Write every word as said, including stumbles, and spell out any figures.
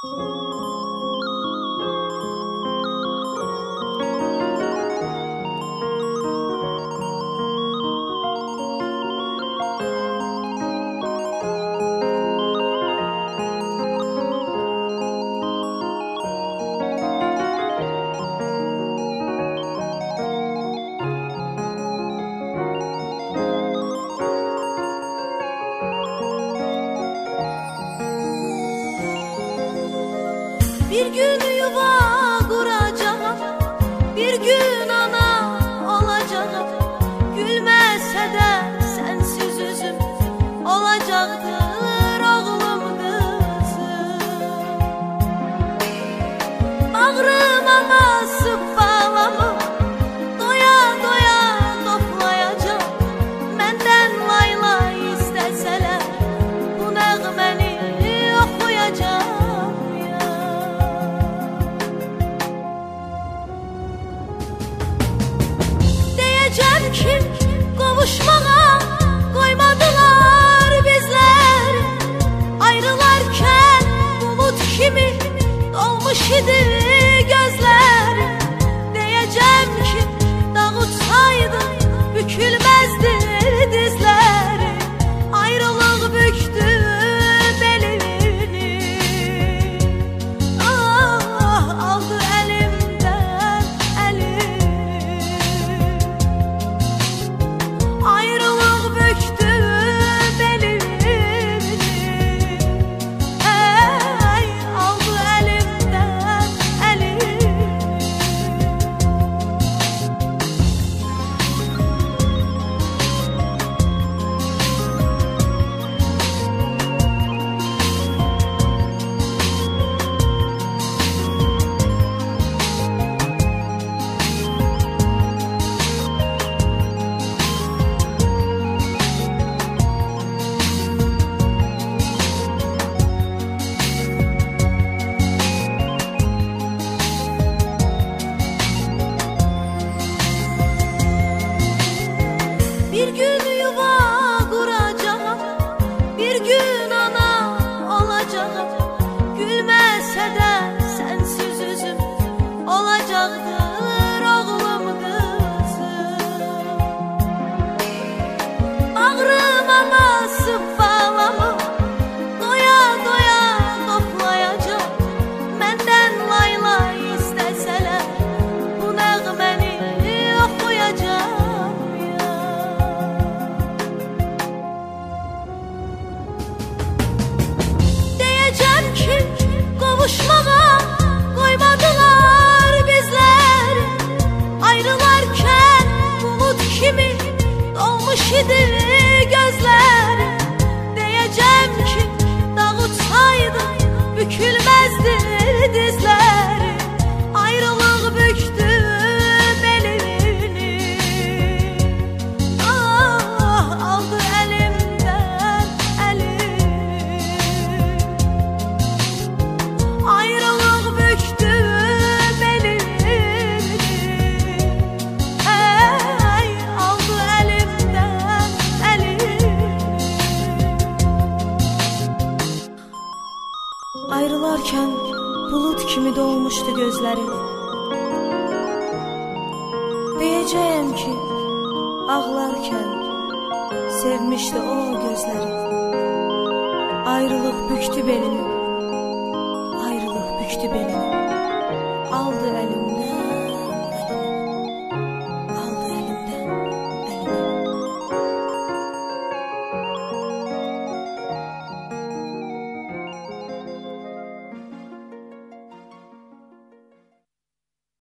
Bir gün yuva kuracağım, bir gün ana olacağım. Gülmese de sensiz üzüm olacaktır oğlum kızım. Bağrıma basıp bağlamı doya doya toplayacağım. Menden layla isteseler bu nəğməni oxuyacağım. Ki qovuşmağa qoymadılar bizləri. Ayrılarkən bulut kimi dolmuş idi gözləri. Deyəcəm ki dağ uçsaydı bükülməzdi dizləri. Ayrılıq büktü belini, ah aldı əlimdən əlimi. Ayrılık büktü belini, hey aldı elimden elimi. Bir gün yuva kuracağım, bir gün ana olacağım. Gülmese de sensiz üzüm olacaktır oğlum kızım. Bağrıma basıp bağlamı doya doya toplayacağım. Menden layla isteseler bu nəğməni oxuyacağım. Ki qovuşmağa qoymadılar bizləri. Ayrılarkən bulut kimi dolmuş idi gözləri. Deyəcəm ki dağ uçsaydı bükülməzdi dizləri. Ayrılıq büktü belini, ah aldı əlimdən əlimi. Ayrılık büktü belini, hey aldı elimden elimi. Ayrılarken bulut kimi dolmuştu gözleri. Diyeceğim ki ağlarken sevmişti o gözleri. Ayrılık büktü belini, büktü belini, aldı